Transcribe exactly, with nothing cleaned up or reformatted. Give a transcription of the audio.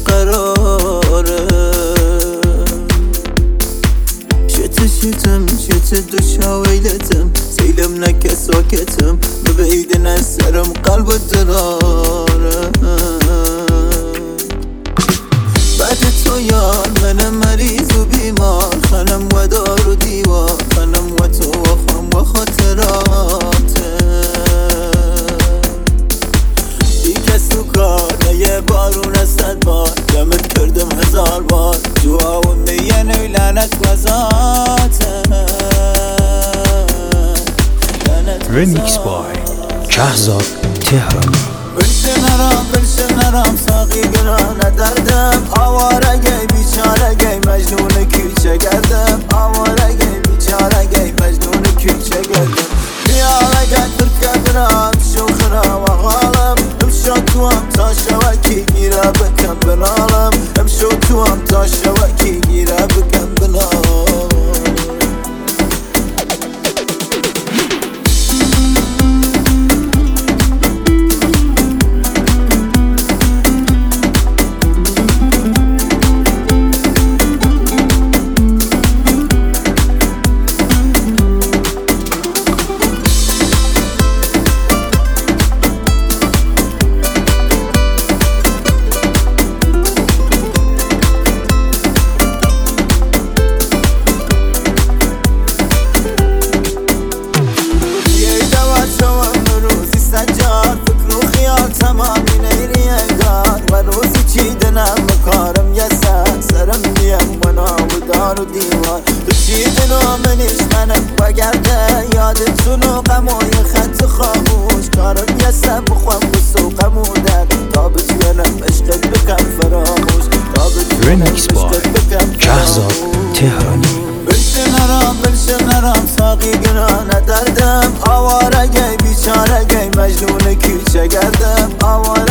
قراره شت شتم شت دوشا ویلتم سیلم نکه ساکتم ببیدن از سرم قلب دراره بعد تو یار من مریض و بیمار خانم و دار و دیوار خانم و تو و خم و خاطراته بی کس تو کار یه بارون از صد بار دمت کردم هزار بار دعا و میین و لعنت و ذاته Remix by Shahzad Tehrani. بلشنرم بلشنرم ساقی گرانه دردم آواره گی بیچاره گی مجنون کوچه گردم آواره گی بیچاره گی مجنون کوچه گردم خیاله گی ترکه برم شو خرام غالم امشو تو هم تا شوکی گیره بکن بنالم امشو تو هم تا شوکی گیره بکن بنالم تمامی نیری انگار و روزی چیدنم بکارم یه سر سرم دیم و نامدار و دیوار تو چیدنو منیش منم و گرده یادتونو قموی خط خاموش کارم یه سر بخوام بسو قمودر تا بتونم عشقت بکن فراموش تا بتونم عشقت بکن Shahzad Tehrani. بلشنرم بلشنرم ساقی گرانه دردم آواره گی بیچاره گی مجنون کوچه گردم آواره